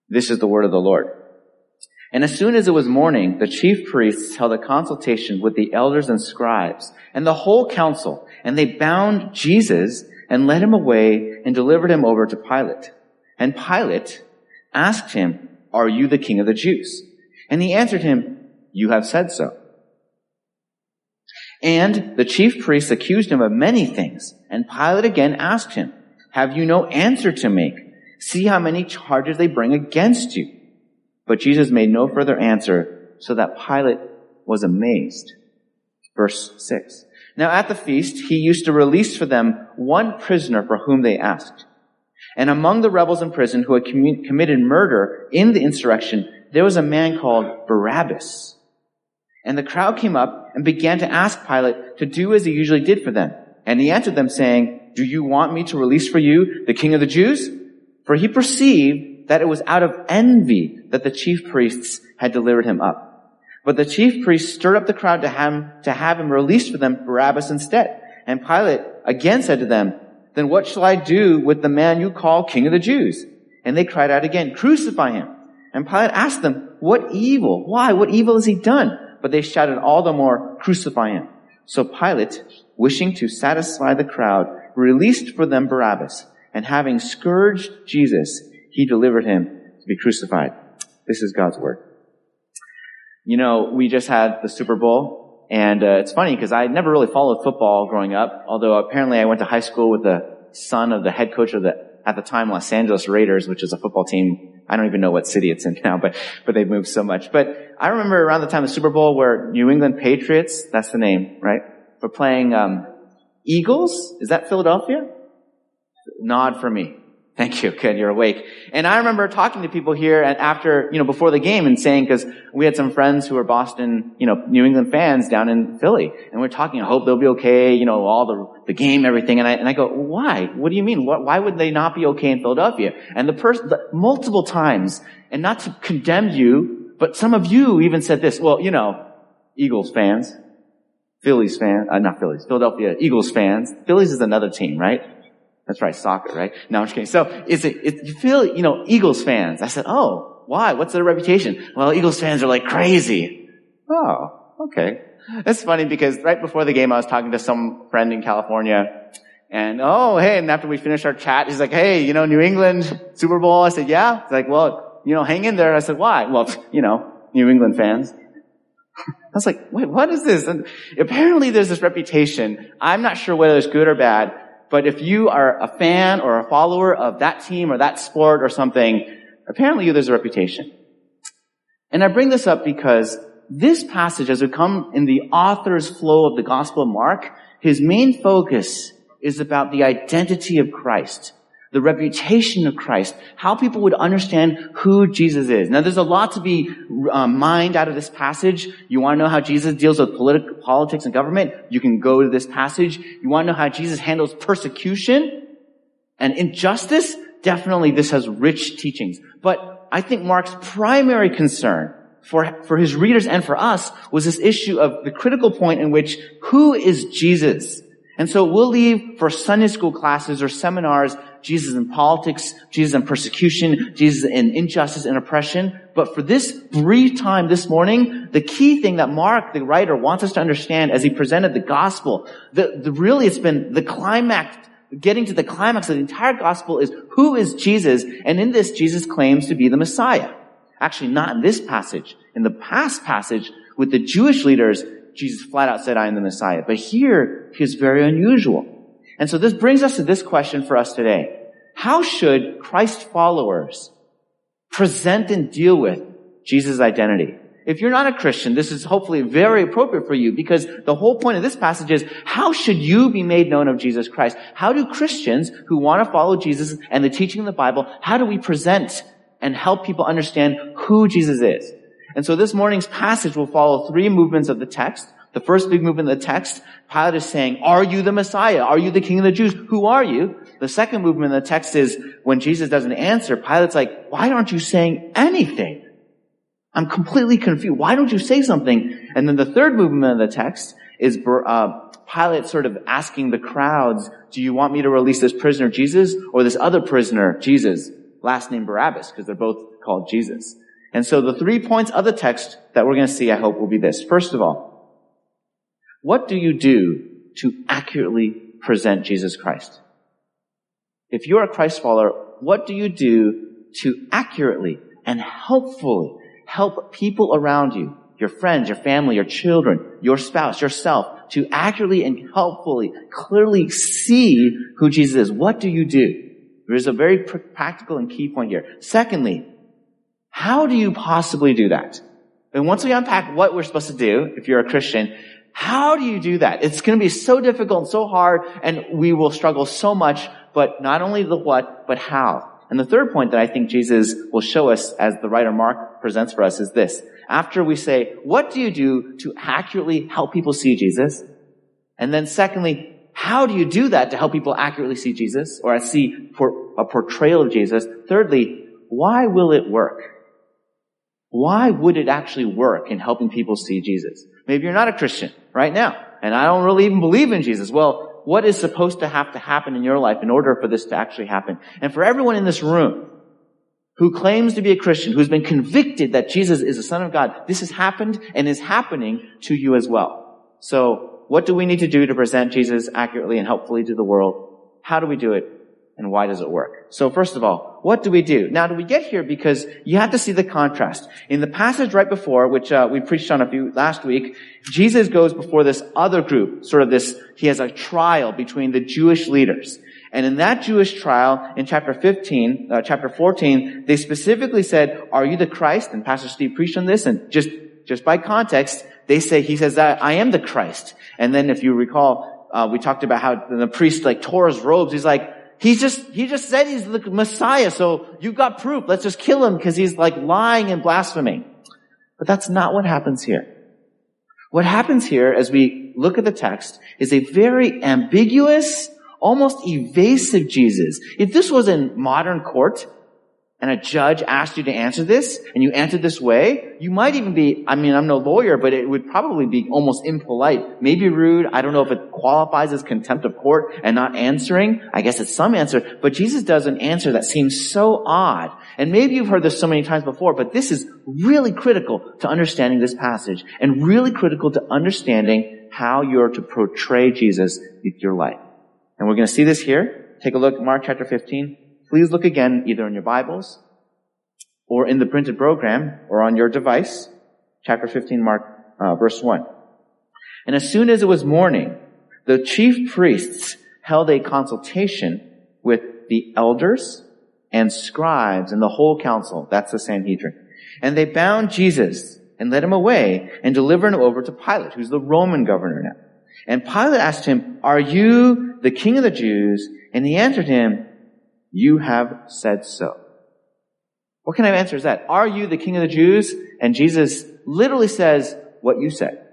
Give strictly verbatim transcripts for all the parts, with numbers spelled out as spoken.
This is the word of the Lord. And as soon as it was morning, the chief priests held a consultation with the elders and scribes and the whole council, and they bound Jesus and led him away and delivered him over to Pilate. And Pilate asked him, "Are you the king of the Jews?" And he answered him, "You have said so." And the chief priests accused him of many things. And Pilate again asked him, "Have you no answer to make? See how many charges they bring against you." But Jesus made no further answer, so that Pilate was amazed. Verse six. Now at the feast, he used to release for them one prisoner for whom they asked. And among the rebels in prison who had commu- committed murder in the insurrection, there was a man called Barabbas. And the crowd came up and began to ask Pilate to do as he usually did for them. And he answered them, saying, "Do you want me to release for you the king of the Jews?" For he perceived that it was out of envy that the chief priests had delivered him up. But the chief priests stirred up the crowd to have him, to have him released for them Barabbas instead. And Pilate again said to them, "Then what shall I do with the man you call king of the Jews?" And they cried out again, "Crucify him." And Pilate asked them, "What evil? Why? What evil has he done?" But they shouted all the more, "Crucify him." So Pilate, wishing to satisfy the crowd, released for them Barabbas. And having scourged Jesus, he delivered him to be crucified. This is God's word. You know, we just had the Super Bowl, and uh, it's funny because I never really followed football growing up, although apparently I went to high school with the son of the head coach of the, at the time, Los Angeles Raiders, which is a football team. I don't even know what city it's in now, but, but they've moved so much. But I remember around the time of the Super Bowl where New England Patriots, that's the name, right? Were playing, um, Eagles? Is that Philadelphia? Nod for me. Thank you. Good. You're awake. And I remember talking to people here and after, you know, before the game and saying, because we had some friends who were Boston, you know, New England fans down in Philly. And we're talking, I hope they'll be okay, you know, all the, the game, everything. And I, and I go, why? What do you mean? What, why would they not be okay in Philadelphia? And the person, multiple times, and not to condemn you, but some of you even said this, well, you know, Eagles fans, Phillies fans, uh, not Phillies, Philadelphia Eagles fans. Phillies is another team, right? That's right, soccer, right? No, I'm just kidding. So, is it, it, you feel, you know, Eagles fans. I said, oh, why? What's their reputation? Well, Eagles fans are like crazy. Oh, okay. It's funny because right before the game, I was talking to some friend in California, and oh, hey, and after we finished our chat, he's like, hey, you know, New England Super Bowl? I said, yeah. He's like, well, you know, hang in there. I said, why? Well, you know, New England fans. I was like, wait, what is this? And apparently there's this reputation. I'm not sure whether it's good or bad, but if you are a fan or a follower of that team or that sport or something, apparently there's a reputation. And I bring this up because this passage, as we come in the author's flow of the Gospel of Mark, his main focus is about the identity of Christ, the reputation of Christ, how people would understand who Jesus is. Now, there's a lot to be um, mined out of this passage. You want to know how Jesus deals with politi- politics and government? You can go to this passage. You want to know how Jesus handles persecution and injustice? Definitely, this has rich teachings. But I think Mark's primary concern for, for his readers and for us was this issue of the critical point in which, who is Jesus? And so we'll leave for Sunday school classes or seminars Jesus in politics, Jesus in persecution, Jesus in injustice and oppression. But for this brief time this morning, the key thing that Mark, the writer, wants us to understand as he presented the gospel, the, the really it's been the climax, getting to the climax of the entire gospel is who is Jesus? And in this, Jesus claims to be the Messiah. Actually, not in this passage. In the past passage with the Jewish leaders, Jesus flat out said, I am the Messiah. But here, he's very unusual. And so this brings us to this question for us today. How should Christ followers present and deal with Jesus' identity? If you're not a Christian, this is hopefully very appropriate for you because the whole point of this passage is how should you be made known of Jesus Christ? How do Christians who want to follow Jesus and the teaching of the Bible, how do we present and help people understand who Jesus is? And so this morning's passage will follow three movements of the text. The first big movement of the text, Pilate is saying, are you the Messiah? Are you the King of the Jews? Who are you? The second movement of the text is when Jesus doesn't answer, Pilate's like, why aren't you saying anything? I'm completely confused. Why don't you say something? And then the third movement of the text is uh, Pilate sort of asking the crowds, do you want me to release this prisoner Jesus or this other prisoner Jesus, last name Barabbas, because they're both called Jesus. And so the three points of the text that we're going to see, I hope, will be this. First of all, what do you do to accurately present Jesus Christ? If you're a Christ follower, what do you do to accurately and helpfully help people around you, your friends, your family, your children, your spouse, yourself, to accurately and helpfully, clearly see who Jesus is? What do you do? There's a very pr- practical and key point here. Secondly, how do you possibly do that? And once we unpack what we're supposed to do, if you're a Christian, how do you do that? It's going to be so difficult and so hard, and we will struggle so much, but not only the what, but how. And the third point that I think Jesus will show us, as the writer Mark presents for us, is this. After we say, what do you do to accurately help people see Jesus? And then secondly, how do you do that to help people accurately see Jesus, or see for a portrayal of Jesus? Thirdly, why will it work? Why would it actually work in helping people see Jesus? Maybe you're not a Christian right now, and I don't really even believe in Jesus. Well, what is supposed to have to happen in your life in order for this to actually happen? And for everyone in this room who claims to be a Christian, who's been convicted that Jesus is the Son of God, this has happened and is happening to you as well. So what do we need to do to present Jesus accurately and helpfully to the world? How do we do it? And why does it work? So first of all, what do we do? Now, do we get here because you have to see the contrast. In the passage right before, which uh, we preached on a few last week, Jesus goes before this other group, sort of this, he has a trial between the Jewish leaders. And in that Jewish trial, in chapter fifteen, uh, chapter fourteen, they specifically said, are you the Christ? And Pastor Steve preached on this, and just, just by context, they say, he says that I am the Christ. And then if you recall, uh, we talked about how the priest like tore his robes. He's like, He's just, he just said he's the Messiah, so you've got proof. Let's just kill him because he's like lying and blaspheming. But that's not what happens here. What happens here as we look at the text is a very ambiguous, almost evasive Jesus. If this was in modern court and a judge asked you to answer this and you answered this way, you might even be, I mean, I'm no lawyer, but it would probably be almost impolite, maybe rude. I don't know if it qualifies as contempt of court and not answering. I guess it's some answer, but Jesus does an answer that seems so odd. And maybe you've heard this so many times before, but this is really critical to understanding this passage and really critical to understanding how you're to portray Jesus with your life. And we're going to see this here. Take a look at Mark chapter fifteen. Please look again either in your Bibles or in the printed program or on your device. Chapter fifteen, Mark, uh, verse one. And as soon as it was morning, the chief priests held a consultation with the elders and scribes and the whole council. That's the Sanhedrin. And they bound Jesus and led him away and delivered him over to Pilate, who's the Roman governor now. And Pilate asked him, are you the king of the Jews? And he answered him, you have said so. What kind of answer is that? Are you the king of the Jews? And Jesus literally says what you said.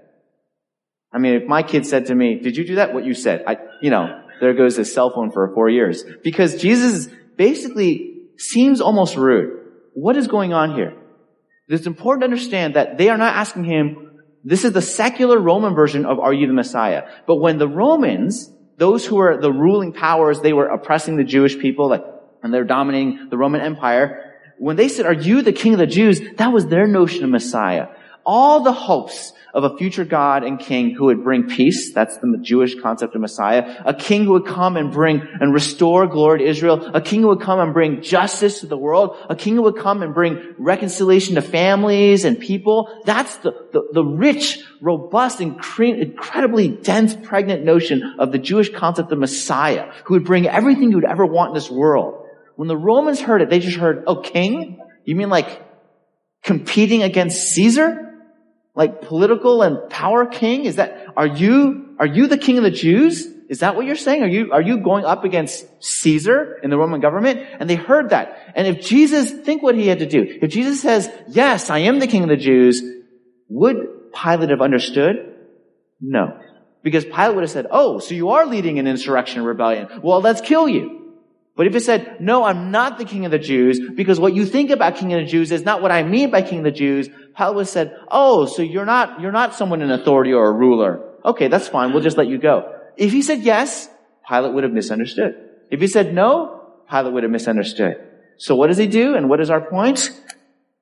I mean, if my kid said to me, did you do that? What you said. I, you know, there goes his cell phone for four years. Because Jesus basically seems almost rude. What is going on here? It's important to understand that they are not asking him, this is the secular Roman version of are you the Messiah? But when the Romans, those who were the ruling powers, they were oppressing the Jewish people, like, and they're dominating the Roman Empire. When they said, are you the king of the Jews? That was their notion of Messiah. All the hopes of a future God and king who would bring peace. That's the Jewish concept of Messiah. A king who would come and bring and restore glory to Israel. A king who would come and bring justice to the world. A king who would come and bring reconciliation to families and people. That's the, the, the rich, robust, incre- incredibly dense, pregnant notion of the Jewish concept of Messiah, who would bring everything you would ever want in this world. When the Romans heard it, they just heard, oh, king? You mean like competing against Caesar? Like political and power king? Is that, are you, are you the king of the Jews? Is that what you're saying? Are you, are you going up against Caesar in the Roman government? And they heard that. And if Jesus, think what he had to do. If Jesus says, yes, I am the king of the Jews, would Pilate have understood? No. Because Pilate would have said, oh, so you are leading an insurrection and rebellion. Well, let's kill you. But if it said, no, I'm not the king of the Jews, because what you think about king of the Jews is not what I mean by king of the Jews, Pilate would have said, oh, so you're not, you're not someone in authority or a ruler. Okay, that's fine. We'll just let you go. If he said yes, Pilate would have misunderstood. If he said no, Pilate would have misunderstood. So what does he do? And what is our point?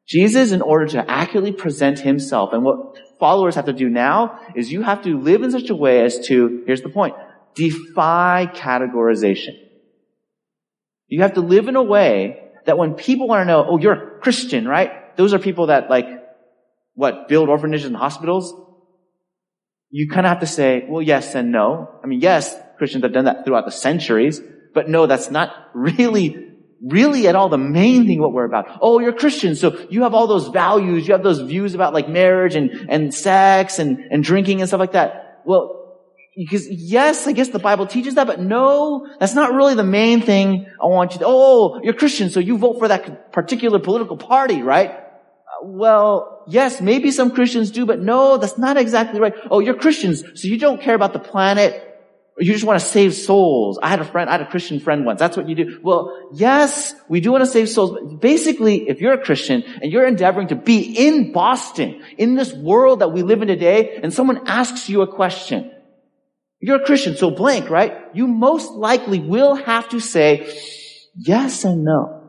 Jesus, in order to accurately present himself, and what followers have to do now is you have to live in such a way as to, here's the point, defy categorization. You have to live in a way that when people want to know, oh, you're a Christian, right? Those are people that like, what, build orphanages and hospitals? You kind of have to say, well, yes and no. I mean, yes, Christians have done that throughout the centuries, but no, that's not really really at all the main thing what we're about. Oh, you're Christian, so you have all those values, you have those views about like marriage and, and sex and, and drinking and stuff like that. Well, because yes, I guess the Bible teaches that, but no, that's not really the main thing I want you to, oh, you're Christian, so you vote for that particular political party, right? Well, yes, maybe some Christians do, but no, that's not exactly right. Oh, you're Christians, so you don't care about the planet. You just want to save souls. I had a friend, I had a Christian friend once. That's what you do. Well, yes, we do want to save souls. But basically, if you're a Christian and you're endeavoring to be in Boston, in this world that we live in today, and someone asks you a question, you're a Christian, so blank, right? You most likely will have to say yes and no.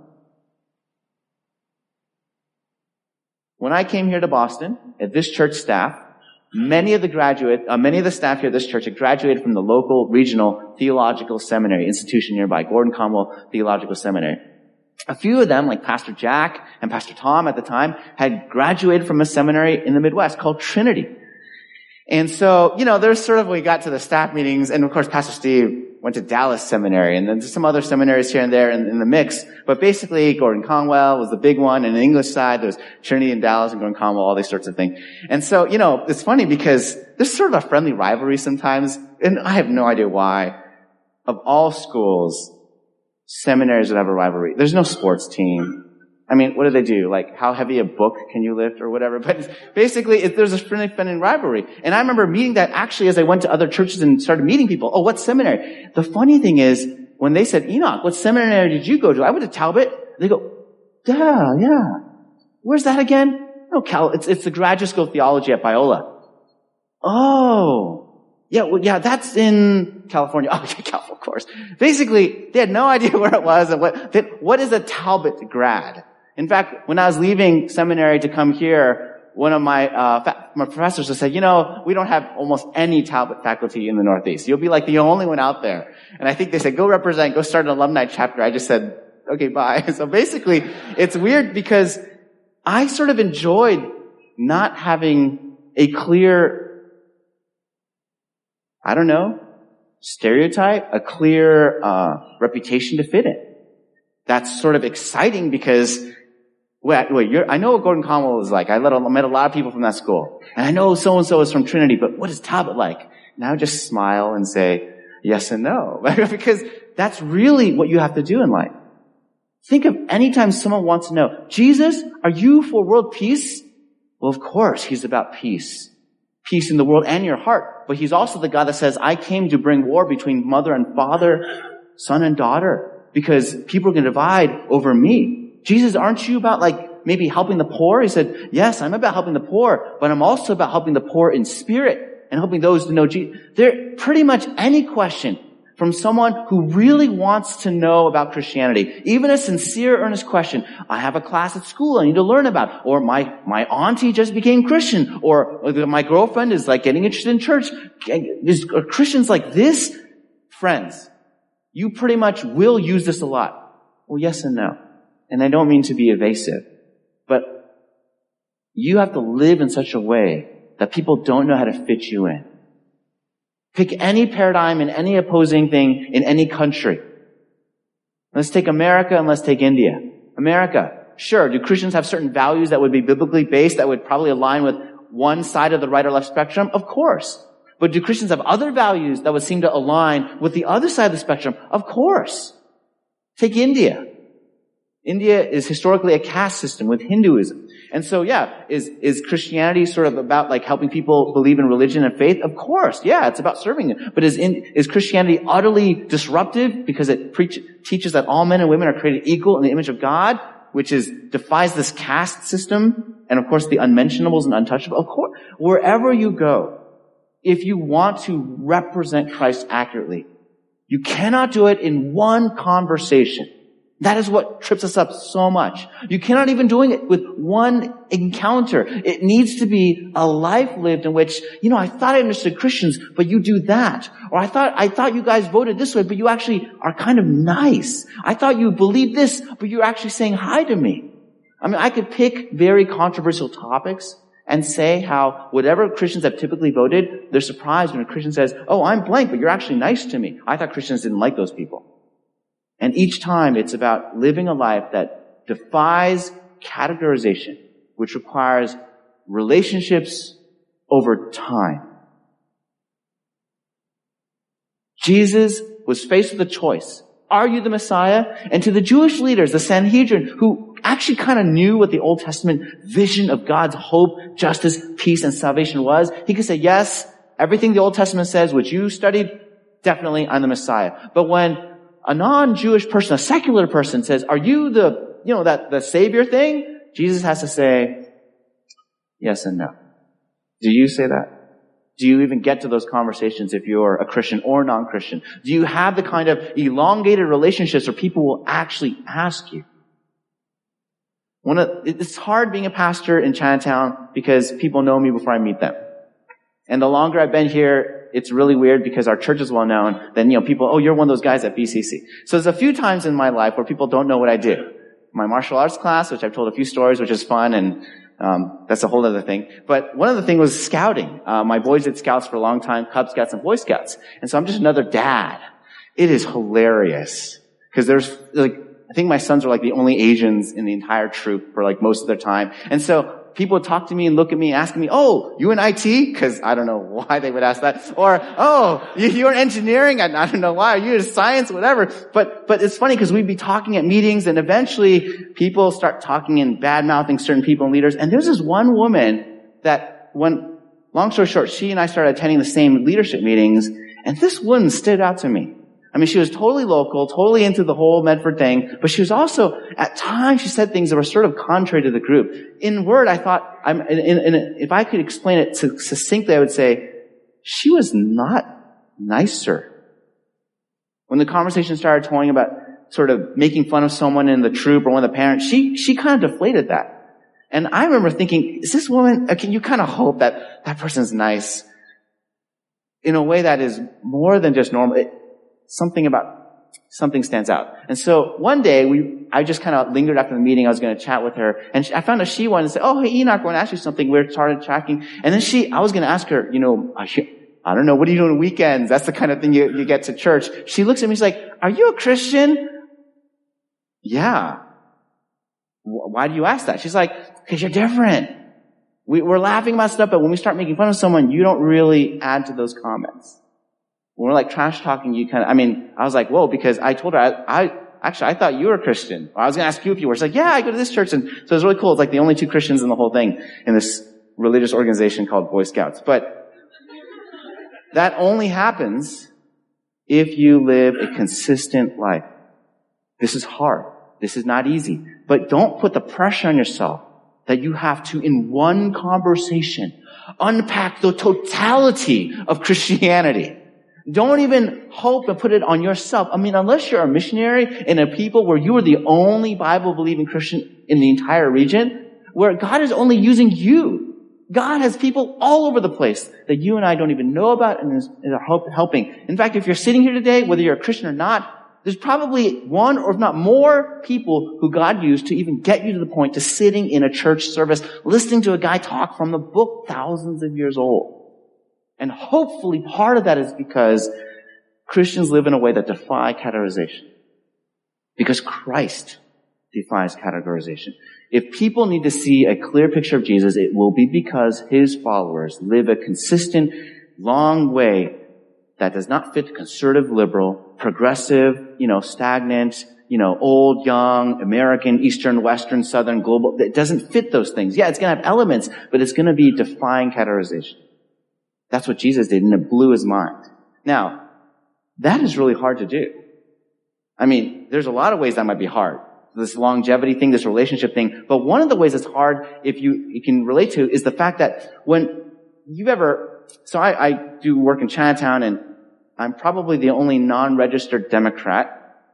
When I came here to Boston, at this church staff, Many of the graduate, uh, many of the staff here at this church had graduated from the local regional theological seminary institution nearby, Gordon Conwell Theological Seminary. A few of them, like Pastor Jack and Pastor Tom at the time, had graduated from a seminary in the Midwest called Trinity. And so, you know, there's sort of, we got to the staff meetings, and of course Pastor Steve went to Dallas Seminary, and then there's some other seminaries here and there in, in the mix. But basically, Gordon Conwell was the big one, and the English side, there was Trinity and Dallas and Gordon Conwell, all these sorts of things. And so, you know, it's funny because there's sort of a friendly rivalry sometimes, and I have no idea why. Of all schools, seminaries would have a rivalry. There's no sports team. I mean, what do they do? Like, how heavy a book can you lift or whatever? But basically, it, there's a friendly, friendly rivalry. And I remember meeting that actually as I went to other churches and started meeting people. Oh, what seminary? The funny thing is, when they said, Enoch, what seminary did you go to? I went to Talbot. They go, yeah, yeah. Where's that again? No, Cal, it's, it's the graduate school of theology at Biola. Oh, yeah, well, yeah, that's in California. Oh, yeah, California, of course. Basically, they had no idea where it was and what, they, what is a Talbot grad? In fact, when I was leaving seminary to come here, one of my, uh, fa- my professors just said, you know, we don't have almost any Talbot faculty in the Northeast. You'll be like the only one out there. And I think they said, go represent, go start an alumni chapter. I just said, okay, bye. So basically, it's weird because I sort of enjoyed not having a clear, I don't know, stereotype, a clear, uh, reputation to fit in. That's sort of exciting because Wait, wait, you're, I know what Gordon Conwell is like. I let, met a lot of people from that school. And I know so-and-so is from Trinity, but what is Talbot like? And I would just smile and say yes and no. Because that's really what you have to do in life. Think of any time someone wants to know, Jesus, are you for world peace? Well, of course, he's about peace. Peace in the world and your heart. But he's also the God that says, I came to bring war between mother and father, son and daughter, because people are going to divide over me. Jesus, aren't you about like maybe helping the poor? He said, yes, I'm about helping the poor, but I'm also about helping the poor in spirit and helping those to know Jesus. There, pretty much any question from someone who really wants to know about Christianity, even a sincere, earnest question. I have a class at school I need to learn about, or my, my auntie just became Christian, or, or my girlfriend is like getting interested in church. Is, are Christians like this? Friends, you pretty much will use this a lot. Well, yes and no. And I don't mean to be evasive, but you have to live in such a way that people don't know how to fit you in. Pick any paradigm in any opposing thing in any country. Let's take America and let's take India. America, sure, do Christians have certain values that would be biblically based that would probably align with one side of the right or left spectrum? Of course. But do Christians have other values that would seem to align with the other side of the spectrum? Of course. Take India. India is historically a caste system with Hinduism. And so, yeah, is, is Christianity sort of about like helping people believe in religion and faith? Of course, yeah, it's about serving them. But is in, is Christianity utterly disruptive because it preach, teaches that all men and women are created equal in the image of God, which is, defies this caste system? And of course, the unmentionables and untouchables. Of course, wherever you go, if you want to represent Christ accurately, you cannot do it in one conversation. That is what trips us up so much. You cannot even do it with one encounter. It needs to be a life lived in which, you know, I thought I understood Christians, but you do that. Or I thought, I thought you guys voted this way, but you actually are kind of nice. I thought you believed this, but you're actually saying hi to me. I mean, I could pick very controversial topics and say how whatever Christians have typically voted, they're surprised when a Christian says, oh, I'm blank, but you're actually nice to me. I thought Christians didn't like those people. And each time it's about living a life that defies categorization, which requires relationships over time. Jesus was faced with a choice. Are you the Messiah? And to the Jewish leaders, the Sanhedrin, who actually kind of knew what the Old Testament vision of God's hope, justice, peace, and salvation was, he could say, yes, everything the Old Testament says, which you studied, definitely I'm the Messiah. But when a non-Jewish person, a secular person says, are you the, you know, that, the Savior thing? Jesus has to say, yes and no. Do you say that? Do you even get to those conversations if you're a Christian or non-Christian? Do you have the kind of elongated relationships where people will actually ask you? One of, it's hard being a pastor in Chinatown because people know me before I meet them. And the longer I've been here, it's really weird because our church is well known. Then, you know, people, oh, you're one of those guys at B C C. So there's a few times in my life where people don't know what I do. My martial arts class, which I've told a few stories, which is fun, and um that's a whole other thing. But one of the things was scouting. Uh, my boys did scouts for a long time, Cub Scouts and Boy Scouts. And so I'm just another dad. It is hilarious. Because there's, like, I think my sons are like the only Asians in the entire troop for like most of their time. And so people would talk to me and look at me asking me, oh, you in I T? Because I don't know why they would ask that. Or, oh, you, you're in engineering? I, I don't know why. Are you in science? Whatever. But, but it's funny because we'd be talking at meetings and eventually people start talking and bad-mouthing certain people and leaders. And there's this one woman that when, long story short, she and I started attending the same leadership meetings, and this woman stood out to me. I mean, she was totally local, totally into the whole Medford thing, but she was also, at times, she said things that were sort of contrary to the group. In word, I thought, I'm, in, in, in, if I could explain it succinctly, I would say, she was not nicer. When the conversation started talking about sort of making fun of someone in the troop or one of the parents, she, she kind of deflated that. And I remember thinking, is this woman, can you kind of hope that that person's nice in a way that is more than just normal? It, Something about, something stands out. And so one day we, I just kind of lingered after the meeting. I was going to chat with her, and she, I found out she wanted to say, oh, hey, Enoch, I want to ask you something. We started chatting. And then she, I was going to ask her, you know, I don't know, what do you do on weekends? That's the kind of thing you, you get to church. She looks at me, she's like, are you a Christian? Yeah. Why do you ask that? She's like, because you're different. We, we're laughing about stuff, but when we start making fun of someone, you don't really add to those comments. When we're like trash talking, you kind of, I mean, I was like, whoa, because I told her, I, I actually, I thought you were a Christian. Or I was going to ask you if you were. She's like, yeah, I go to this church. And so it's really cool. It's like the only two Christians in the whole thing in this religious organization called Boy Scouts. But that only happens if you live a consistent life. This is hard. This is not easy. But don't put the pressure on yourself that you have to, in one conversation, unpack the totality of Christianity. Don't even hope and put it on yourself. I mean, unless you're a missionary in a people where you are the only Bible-believing Christian in the entire region, where God is only using you. God has people all over the place that you and I don't even know about and is, is helping. In fact, if you're sitting here today, whether you're a Christian or not, there's probably one or if not more people who God used to even get you to the point to sitting in a church service, listening to a guy talk from the book thousands of years old. And hopefully part of that is because Christians live in a way that defy categorization. Because Christ defies categorization. If people need to see a clear picture of Jesus, it will be because his followers live a consistent, long way that does not fit conservative, liberal, progressive, you know, stagnant, you know, old, young, American, Eastern, Western, Southern, global. It doesn't fit those things. Yeah, it's going to have elements, but it's going to be defying categorization. That's what Jesus did, and it blew his mind. Now, that is really hard to do. I mean, there's a lot of ways that might be hard. This longevity thing, this relationship thing. But one of the ways it's hard, if you, you can relate to, is the fact that when you've ever, so I, I do work in Chinatown, and I'm probably the only non-registered Democrat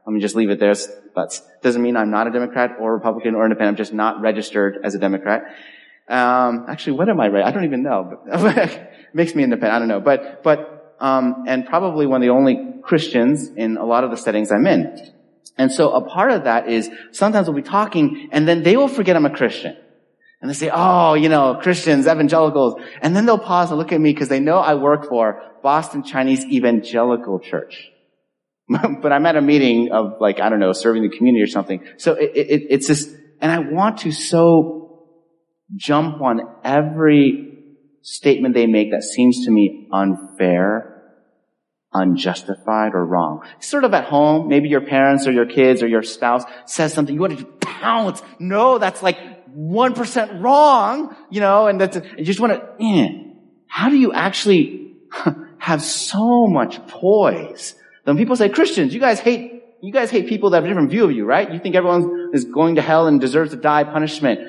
Let me just leave it there. But doesn't mean I'm not a Democrat or Republican or independent. I'm just not registered as a Democrat. Um, actually, what am I? I don't even know. But makes me independent. I don't know. But, but, um, and probably one of the only Christians in a lot of the settings I'm in. And so a part of that is sometimes we'll be talking and then they will forget I'm a Christian. And they say, oh, you know, Christians, evangelicals. And then they'll pause and look at me because they know I work for Boston Chinese Evangelical Church. But I'm at a meeting of like, I don't know, serving the community or something. So it, it, it's just, and I want to so jump on every statement they make that seems to me unfair, unjustified, or wrong. Sort of at home, maybe your parents or your kids or your spouse says something, you want to pounce. No, that's like one percent wrong, you know, and that's, you just want to, eh. How do you actually have so much poise? When people say, Christians, you guys hate, you guys hate people that have a different view of you, right? You think everyone is going to hell and deserves to die punishment.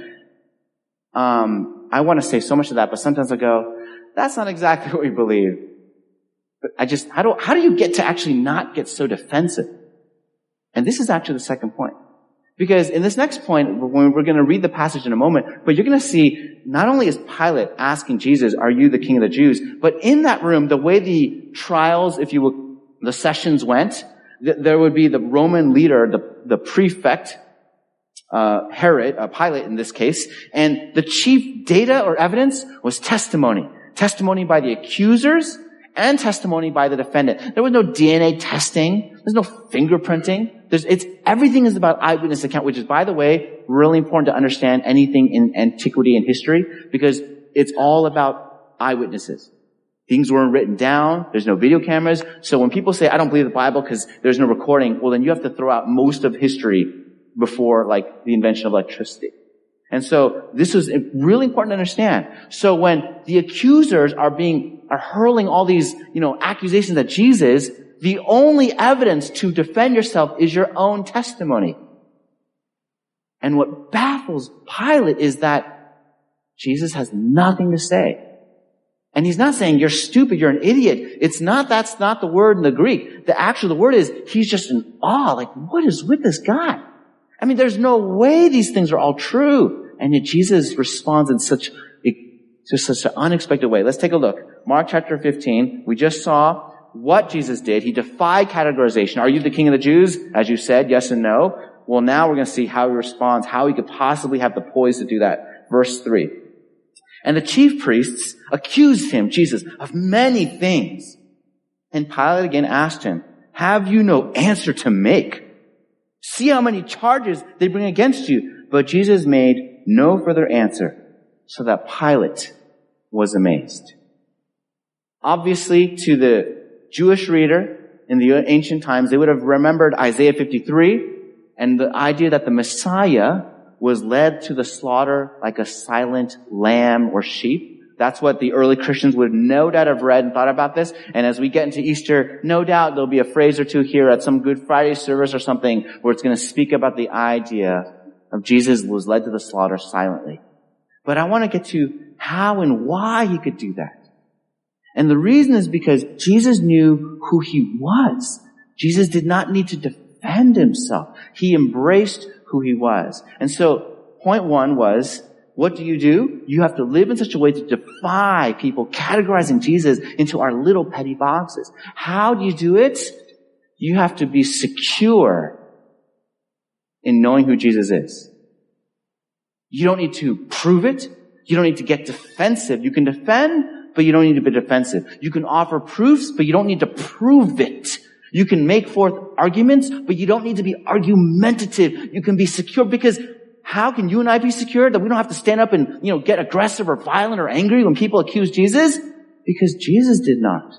Um, I want to say so much of that, but sometimes I go, that's not exactly what we believe. But I just, how do, how do you get to actually not get so defensive? And this is actually the second point. Because in this next point, when we're going to read the passage in a moment, but you're going to see not only is Pilate asking Jesus, are you the king of the Jews? But in that room, the way the trials, if you will, the sessions went, th- there would be the Roman leader, the, the prefect, uh, Herod, uh, Pilate in this case, and the chief data or evidence was testimony. Testimony by the accusers and testimony by the defendant. There was no D N A testing. There's no fingerprinting. There's, it's, everything is about eyewitness account, which is, by the way, really important to understand anything in antiquity and history, because it's all about eyewitnesses. Things weren't written down. There's no video cameras. So when people say, I don't believe the Bible because there's no recording, well, then you have to throw out most of history before, like, the invention of electricity. And so this is really important to understand. So when the accusers are being, are hurling all these, you know, accusations at Jesus, the only evidence to defend yourself is your own testimony. And what baffles Pilate is that Jesus has nothing to say. And he's not saying you're stupid, you're an idiot. It's not, that's not the word in the Greek. The actual, the word is, he's just in awe. Like, what is with this guy? I mean, there's no way these things are all true. And yet Jesus responds in such, just such an unexpected way. Let's take a look. Mark chapter fifteen. We just saw what Jesus did. He defied categorization. Are you the king of the Jews? As you said, yes and no. Well, now we're going to see how he responds, how he could possibly have the poise to do that. Verse three. And the chief priests accused him, Jesus, of many things. And Pilate again asked him, have you no answer to make? See how many charges they bring against you. But Jesus made no further answer, so that Pilate was amazed. Obviously, to the Jewish reader in the ancient times, they would have remembered Isaiah fifty-three and the idea that the Messiah was led to the slaughter like a silent lamb or sheep. That's what the early Christians would no doubt have read and thought about this. And as we get into Easter, no doubt there'll be a phrase or two here at some Good Friday service or something where it's going to speak about the idea of Jesus was led to the slaughter silently. But I want to get to how and why he could do that. And the reason is because Jesus knew who he was. Jesus did not need to defend himself. He embraced who he was. And so, point one was, what do you do? You have to live in such a way to defy people categorizing Jesus into our little petty boxes. How do you do it? You have to be secure in knowing who Jesus is. You don't need to prove it. You don't need to get defensive. You can defend, but you don't need to be defensive. You can offer proofs, but you don't need to prove it. You can make forth arguments, but you don't need to be argumentative. You can be secure, because how can you and I be secure that we don't have to stand up and, you know, get aggressive or violent or angry when people accuse Jesus? Because Jesus did not.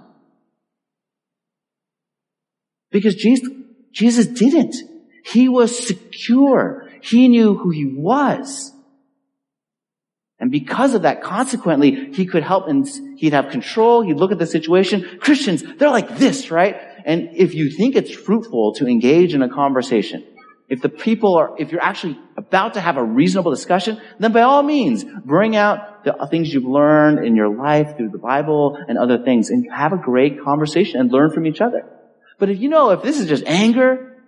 Because Jesus, Jesus didn't. He was secure. He knew who he was. And because of that, consequently, he could help and he'd have control. He'd look at the situation. Christians, they're like this, right? And if you think it's fruitful to engage in a conversation, if the people are, if you're actually about to have a reasonable discussion, then by all means, bring out the things you've learned in your life through the Bible and other things and have a great conversation and learn from each other. But if you know, if this is just anger,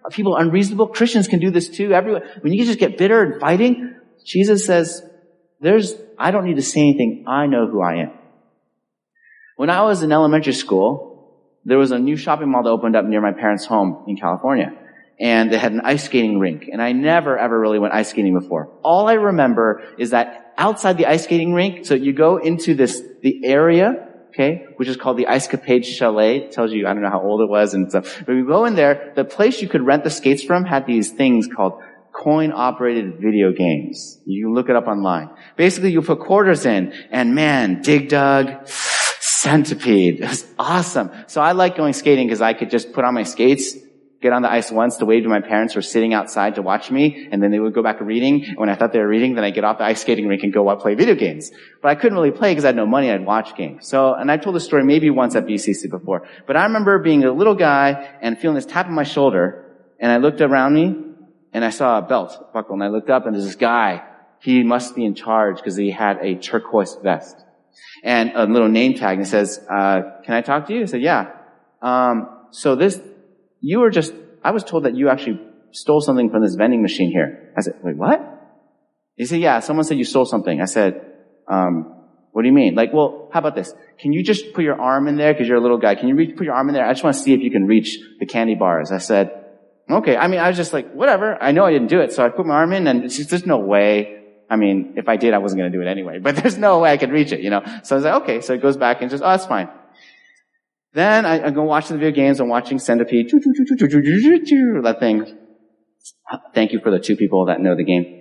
Are people unreasonable? Christians can do this too. Everyone, when you just get bitter and fighting, Jesus says, there's, I don't need to say anything. I know who I am. When I was in elementary school, there was a new shopping mall that opened up near my parents' home in California. And they had an ice skating rink. And I never, ever really went ice skating before. All I remember is that outside the ice skating rink, so you go into this, the area, okay, which is called the Ice Capade Chalet. It tells you, I don't know how old it was and stuff. But you go in there, the place you could rent the skates from had these things called coin-operated video games. You can look it up online. Basically, you put quarters in, and man, Dig Dug, Centipede. It was awesome. So I like going skating because I could just put on my skates, get on the ice once to wave to my parents who were sitting outside to watch me, and then they would go back to reading. And when I thought they were reading, then I'd get off the ice skating rink and go out play video games. But I couldn't really play because I had no money. I'd watch games. So, and I told this story maybe once at B C C before. But I remember being a little guy and feeling this tap on my shoulder, and I looked around me, and I saw a belt buckle, and I looked up, and there's this guy. He must be in charge because he had a turquoise vest and a little name tag, and it says, uh, can I talk to you? I said, yeah. Um, so this, you were just, I was told that you actually stole something from this vending machine here. I said, wait, what? He said, yeah, someone said you stole something. I said, um, what do you mean? Like, well, how about this? Can you just put your arm in there? Cause you're a little guy. Can you reach, put your arm in there? I just want to see if you can reach the candy bars. I said, okay. I mean, I was just like, whatever. I know I didn't do it. So I put my arm in, and it's just, there's no way. I mean, if I did, I wasn't going to do it anyway, but there's no way I could reach it, you know? So I was like, okay. So it goes back and just, oh, that's fine. Then I, I go watch the video games. I'm watching Centipede. That thing. Thank you for the two people that know the game.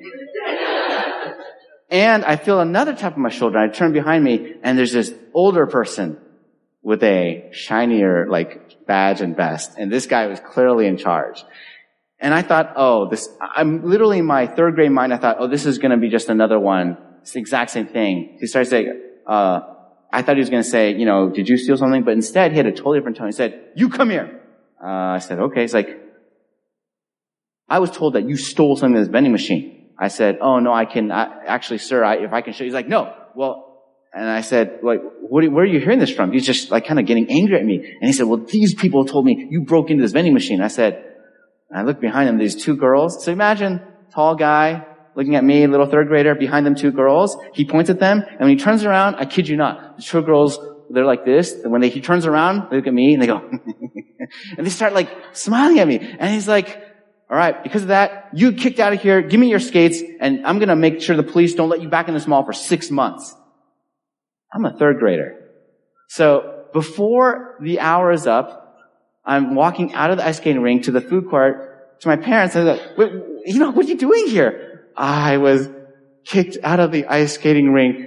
And I feel another tap on my shoulder. I turn behind me, and there's this older person with a shinier, like, badge and vest. And this guy was clearly in charge. And I thought, oh, this, I'm literally in my third grade mind, I thought, oh, this is going to be just another one. It's the exact same thing. He started saying, uh, I thought he was going to say, you know, did you steal something? But instead, he had a totally different tone. He said, you come here. Uh, I said, okay. He's like, I was told that you stole something in this vending machine. I said, oh, no, I can, I, actually, sir, I, if I can show you. He's like, no. Well, and I said, like, what, where are you hearing this from? He's just like kind of getting angry at me. And he said, well, these people told me you broke into this vending machine. I said, and I looked behind him, these two girls. So imagine, tall guy, looking at me, little third grader, behind them two girls. He points at them, and when he turns around, I kid you not, the two girls, they're like this, and when they, he turns around, they look at me, and they go, and they start like smiling at me. And he's like, all right, because of that, you kicked out of here, give me your skates, and I'm gonna make sure the police don't let you back in this mall for six months. I'm a third grader. So, before the hour is up, I'm walking out of the ice skating rink to the food court to my parents, and I was like, wait, you know, what are you doing here? I was kicked out of the ice skating rink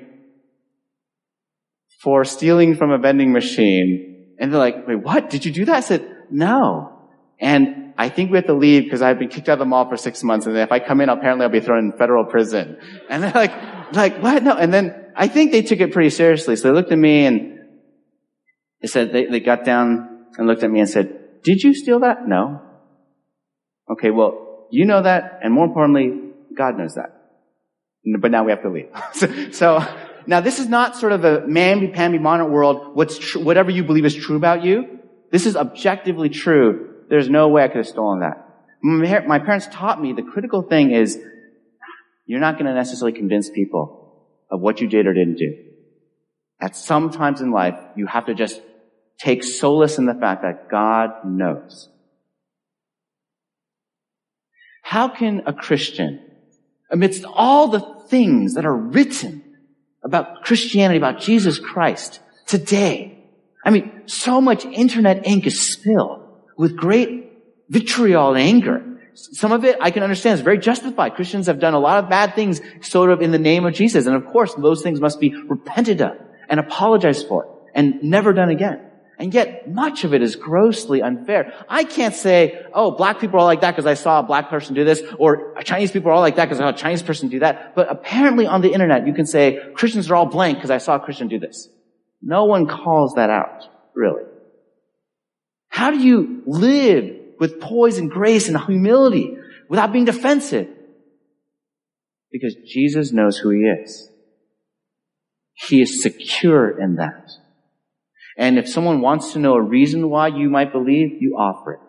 for stealing from a vending machine. And they're like, wait, what? Did you do that? I said, no. And I think we have to leave because I've been kicked out of the mall for six months. And if I come in, apparently I'll be thrown in federal prison. And they're like, like, what? No. And then I think they took it pretty seriously. So they looked at me and they said, they, they got down and looked at me and said, did you steal that? No. Okay, well, you know that, and more importantly, God knows that. But now we have to leave. so, so, now this is not sort of a mamby-pamby modern world, what's tr- whatever you believe is true about you. This is objectively true. There's no way I could have stolen that. My parents taught me the critical thing is, you're not going to necessarily convince people of what you did or didn't do. At some times in life, you have to just take solace in the fact that God knows. How can a Christian, amidst all the things that are written about Christianity, about Jesus Christ today, I mean, so much internet ink is spilled with great vitriol and anger. Some of it I can understand is very justified. Christians have done a lot of bad things sort of in the name of Jesus. And of course, those things must be repented of and apologized for and never done again. And yet, much of it is grossly unfair. I can't say, oh, black people are all like that because I saw a black person do this, or Chinese people are all like that because I saw a Chinese person do that. But apparently on the internet, you can say, Christians are all blank because I saw a Christian do this. No one calls that out, really. How do you live with poise and grace and humility without being defensive? Because Jesus knows who he is. He is secure in that. And if someone wants to know a reason why you might believe, you offer it.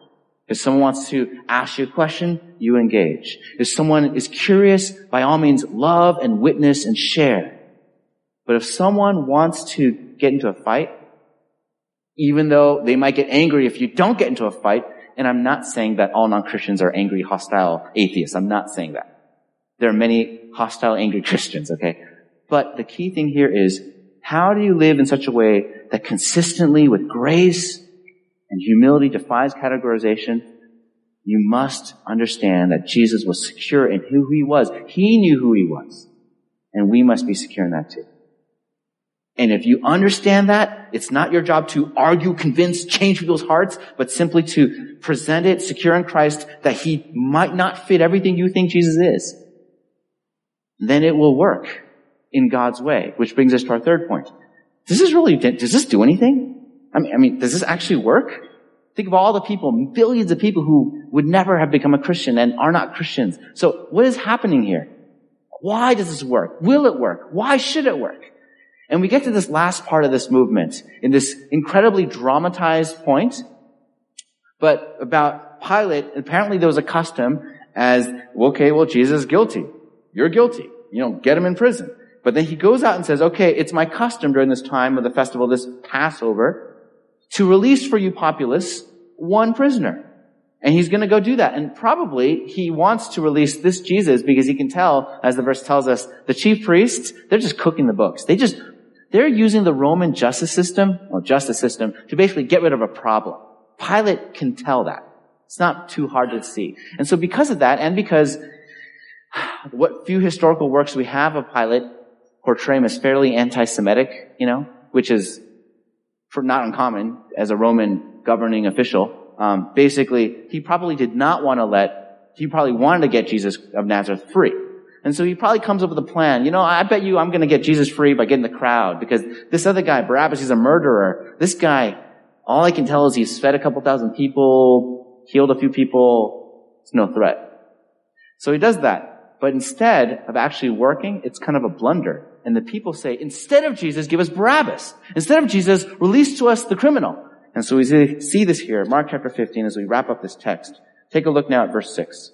If someone wants to ask you a question, you engage. If someone is curious, by all means, love and witness and share. But if someone wants to get into a fight, even though they might get angry if you don't get into a fight, and I'm not saying that all non-Christians are angry, hostile atheists. I'm not saying that. There are many hostile, angry Christians, okay? But the key thing here is, how do you live in such a way that consistently, with grace and humility, defies categorization? You must understand that Jesus was secure in who he was. He knew who he was. And we must be secure in that too. And if you understand that, it's not your job to argue, convince, change people's hearts, but simply to present it secure in Christ that he might not fit everything you think Jesus is. Then it will work in God's way, which brings us to our third point. Does this really, does this do anything? I mean, I mean, does this actually work? Think of all the people, billions of people who would never have become a Christian and are not Christians. So what is happening here? Why does this work? Will it work? Why should it work? And we get to this last part of this movement in this incredibly dramatized point. But about Pilate, apparently there was a custom as, okay, well, Jesus is guilty. You're guilty. You know, get him in prison. But then he goes out and says, okay, it's my custom during this time of the festival, this Passover, to release for you populace one prisoner. And he's going to go do that. And probably he wants to release this Jesus because he can tell, as the verse tells us, the chief priests, they're just cooking the books. They just, they're using the Roman justice system, or justice system, to basically get rid of a problem. Pilate can tell that. It's not too hard to see. And so because of that, and because what few historical works we have of Pilate portray him as fairly anti-Semitic, you know, which is for not uncommon as a Roman governing official. Um, basically, he probably did not want to let, he probably wanted to get Jesus of Nazareth free. And so he probably comes up with a plan. You know, I bet you I'm going to get Jesus free by getting the crowd, because this other guy, Barabbas, he's a murderer. This guy, all I can tell is he's fed a couple thousand people, healed a few people. It's no threat. So he does that. But instead of actually working, it's kind of a blunder. And the people say, instead of Jesus, give us Barabbas. Instead of Jesus, release to us the criminal. And so we see this here, Mark chapter fifteen, as we wrap up this text. Take a look now at verse six.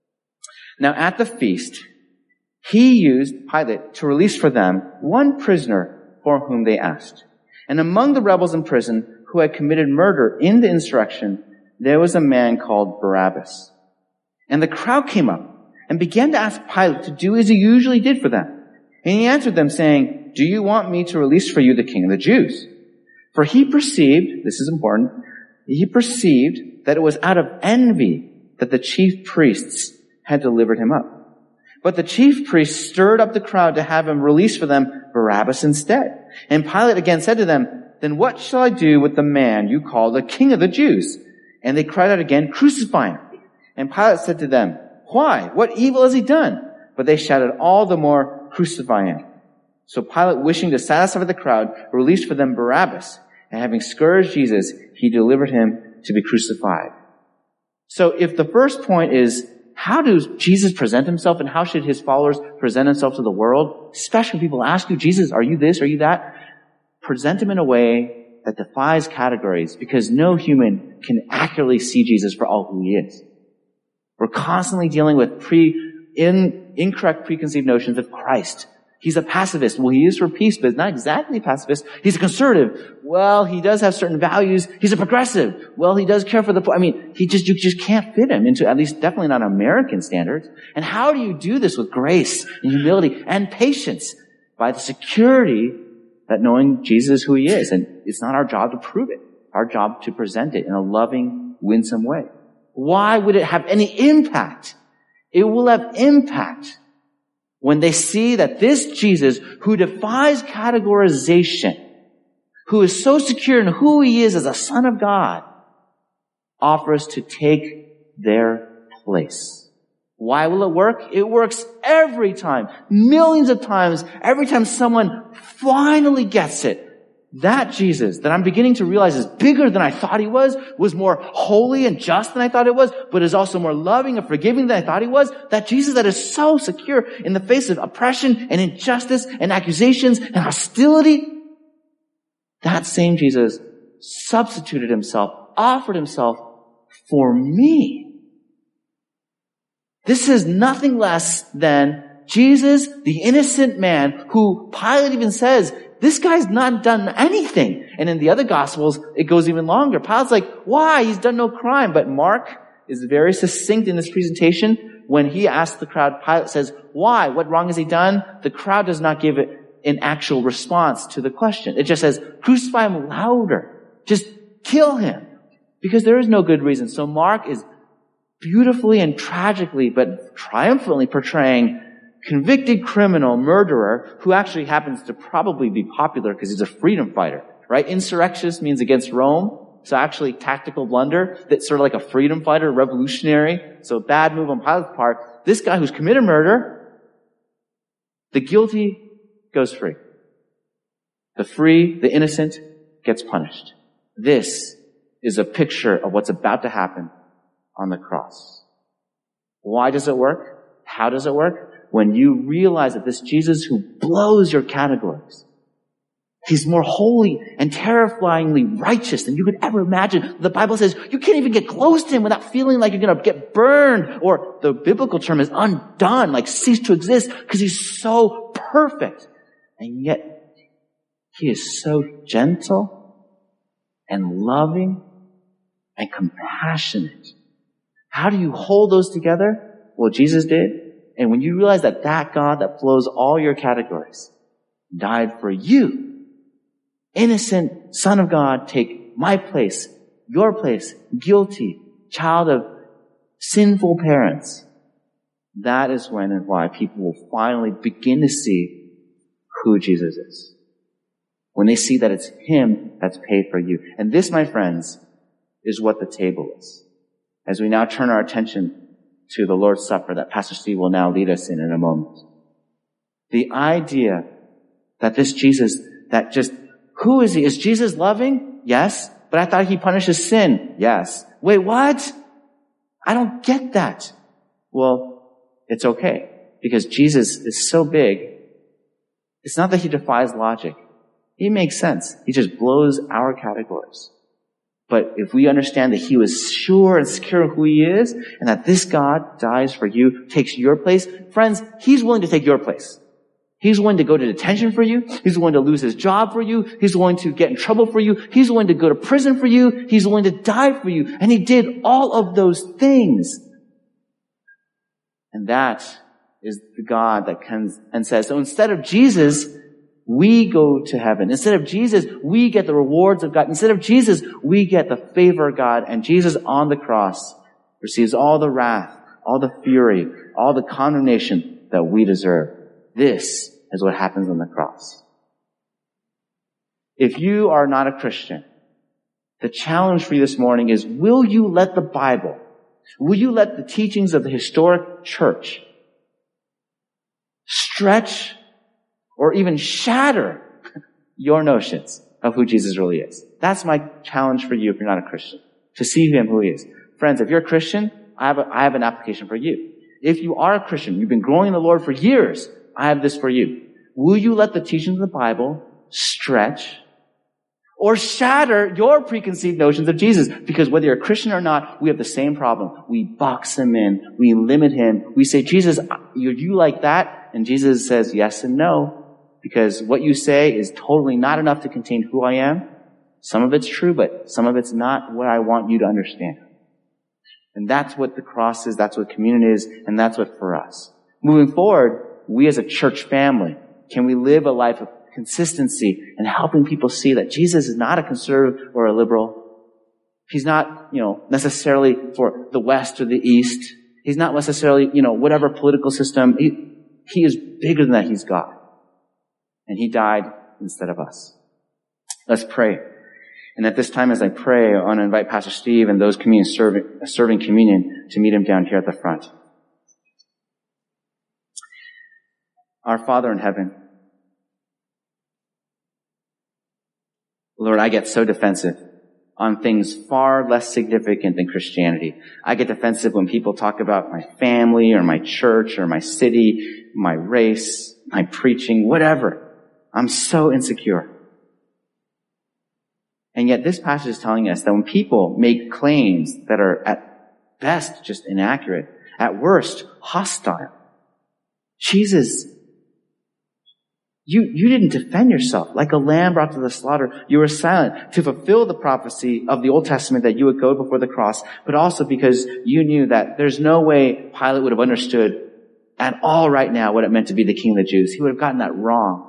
Now at the feast, he used, Pilate, to release for them one prisoner for whom they asked. And among the rebels in prison who had committed murder in the insurrection, there was a man called Barabbas. And the crowd came up and began to ask Pilate to do as he usually did for them. And he answered them, saying, do you want me to release for you the king of the Jews? For he perceived, this is important, he perceived that it was out of envy that the chief priests had delivered him up. But the chief priests stirred up the crowd to have him release for them Barabbas instead. And Pilate again said to them, then what shall I do with the man you call the king of the Jews? And they cried out again, crucify him. And Pilate said to them, why? What evil has he done? But they shouted all the more, crucify him. So Pilate, wishing to satisfy the crowd, released for them Barabbas. And having scourged Jesus, he delivered him to be crucified. So if the first point is, how does Jesus present himself and how should his followers present themselves to the world? Especially when people ask you, Jesus, are you this, are you that? Present him in a way that defies categories, because no human can accurately see Jesus for all who he is. We're constantly dealing with pre, in, incorrect preconceived notions of Christ. He's a pacifist. Well, he is for peace, but not exactly a pacifist. He's a conservative. Well, he does have certain values. He's a progressive. Well, he does care for the poor. I mean, he just, you just can't fit him into, at least definitely not American standards. And how do you do this with grace and humility and patience? By the security that knowing Jesus is who he is. And it's not our job to prove it. Our job to present it in a loving, winsome way. Why would it have any impact? It will have impact when they see that this Jesus, who defies categorization, who is so secure in who he is as a son of God, offers to take their place. Why will it work? It works every time, millions of times, every time someone finally gets it. That Jesus that I'm beginning to realize is bigger than I thought he was, was more holy and just than I thought it was, but is also more loving and forgiving than I thought he was. That Jesus that is so secure in the face of oppression and injustice and accusations and hostility. That same Jesus substituted himself, offered himself for me. This is nothing less than Jesus, the innocent man, who Pilate even says, this guy's not done anything. And in the other Gospels, it goes even longer. Pilate's like, why? He's done no crime. But Mark is very succinct in this presentation. When he asks the crowd, Pilate says, why? What wrong has he done? The crowd does not give it an actual response to the question. It just says, crucify him louder. Just kill him. Because there is no good reason. So Mark is beautifully and tragically, but triumphantly portraying convicted criminal, murderer, who actually happens to probably be popular because he's a freedom fighter, right? Insurrectionist means against Rome. So actually tactical blunder, that's sort of like a freedom fighter, revolutionary. So bad move on Pilate's part. This guy who's committed murder, the guilty goes free. The free, the innocent, gets punished. This is a picture of what's about to happen on the cross. Why does it work? How does it work? When you realize that this Jesus who blows your categories, he's more holy and terrifyingly righteous than you could ever imagine. The Bible says you can't even get close to him without feeling like you're going to get burned, or the biblical term is undone, like cease to exist, because he's so perfect. And yet, he is so gentle and loving and compassionate. How do you hold those together? Well, Jesus did. And when you realize that that God that blows all your categories died for you, innocent Son of God, take my place, your place, guilty, child of sinful parents, that is when and why people will finally begin to see who Jesus is. When they see that it's him that's paid for you. And this, my friends, is what the table is. As we now turn our attention to the Lord's Supper that Pastor Steve will now lead us in in a moment. The idea that this Jesus, that just, who is he? Is Jesus loving? Yes. But I thought he punishes sin. Yes. Wait, what? I don't get that. Well, it's okay. Because Jesus is so big. It's not that he defies logic. He makes sense. He just blows our categories. But if we understand that he was sure and secure who he is, and that this God dies for you, takes your place, friends, he's willing to take your place. He's willing to go to detention for you. He's willing to lose his job for you. He's willing to get in trouble for you. He's willing to go to prison for you. He's willing to die for you. And he did all of those things. And that is the God that comes and says, so instead of Jesus, we go to heaven. Instead of Jesus, we get the rewards of God. Instead of Jesus, we get the favor of God. And Jesus on the cross receives all the wrath, all the fury, all the condemnation that we deserve. This is what happens on the cross. If you are not a Christian, the challenge for you this morning is, will you let the Bible, will you let the teachings of the historic church stretch or even shatter your notions of who Jesus really is? That's my challenge for you if you're not a Christian, to see him who he is. Friends, if you're a Christian, I have, a, I have an application for you. If you are a Christian, you've been growing in the Lord for years, I have this for you. Will you let the teachings of the Bible stretch or shatter your preconceived notions of Jesus? Because whether you're a Christian or not, we have the same problem. We box him in. We limit him. We say, Jesus, are you like that? And Jesus says yes and no. Because what you say is totally not enough to contain who I am. Some of it's true, but some of it's not what I want you to understand. And that's what the cross is, that's what communion is, and that's what for us. Moving forward, we as a church family, can we live a life of consistency and helping people see that Jesus is not a conservative or a liberal. He's not, you know, necessarily for the West or the East. He's not necessarily, you know, whatever political system. He, he is bigger than that. He's God. And he died instead of us. Let's pray. And at this time, as I pray, I want to invite Pastor Steve and those communion serving, serving communion to meet him down here at the front. Our Father in heaven, Lord, I get so defensive on things far less significant than Christianity. I get defensive when people talk about my family or my church or my city, my race, my preaching, whatever. I'm so insecure. And yet this passage is telling us that when people make claims that are at best just inaccurate, at worst hostile, Jesus, you, you didn't defend yourself. Like a lamb brought to the slaughter, you were silent to fulfill the prophecy of the Old Testament that you would go before the cross, but also because you knew that there's no way Pilate would have understood at all right now what it meant to be the king of the Jews. He would have gotten that wrong.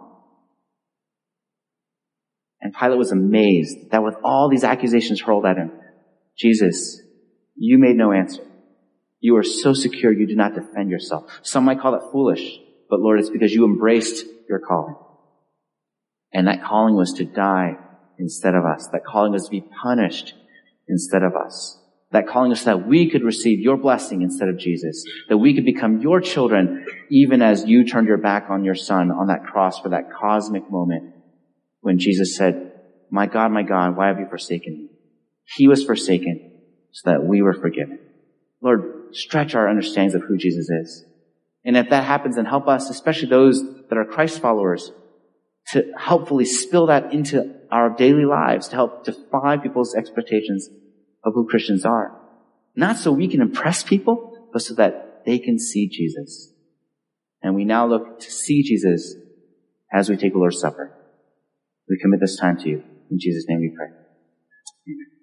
And Pilate was amazed that with all these accusations hurled at him, Jesus, you made no answer. You are so secure you did not defend yourself. Some might call it foolish, but Lord, it's because you embraced your calling. And that calling was to die instead of us. That calling was to be punished instead of us. That calling was so that we could receive your blessing instead of Jesus. That we could become your children even as you turned your back on your son on that cross for that cosmic moment when Jesus said, my God, my God, why have you forsaken me? He was forsaken so that we were forgiven. Lord, stretch our understandings of who Jesus is. And if that happens, then help us, especially those that are Christ followers, to helpfully spill that into our daily lives, to help define people's expectations of who Christians are. Not so we can impress people, but so that they can see Jesus. And we now look to see Jesus as we take the Lord's Supper. We commit this time to you. In Jesus' name we pray. Amen.